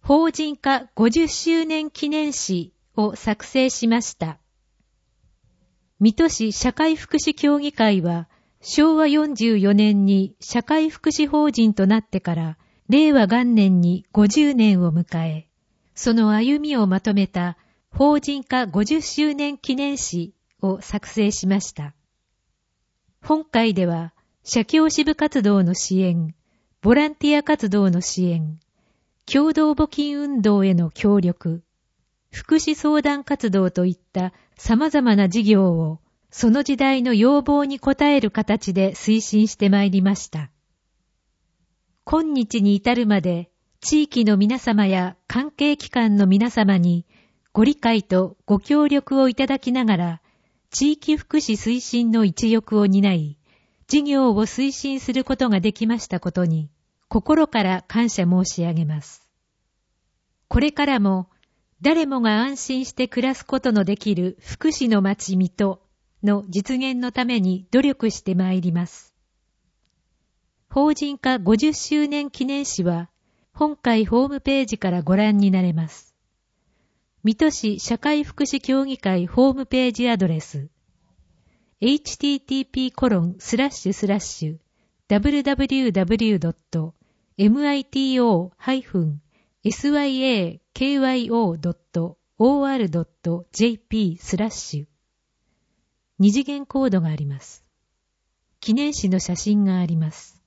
法人化50周年記念誌を作成しました。水戸市社会福祉協議会は、昭和44年に社会福祉法人となってから、令和元年に50年を迎え、その歩みをまとめた法人化50周年記念誌を作成しました。本会では、社協支部活動の支援、ボランティア活動の支援、共同募金運動への協力、福祉相談活動といった様々な事業をその時代の要望に応える形で推進してまいりました。今日に至るまで地域の皆様や関係機関の皆様にご理解とご協力をいただきながら地域福祉推進の一翼を担い、事業を推進することができましたことに心から感謝申し上げます。これからも誰もが安心して暮らすことのできる福祉の町水戸の実現のために努力してまいります。法人化50周年記念誌は本会ホームページからご覧になれます。水戸市社会福祉協議会ホームページアドレス http://www.syakyo.or.jp/ 二次元コードがあります。記念誌の写真があります。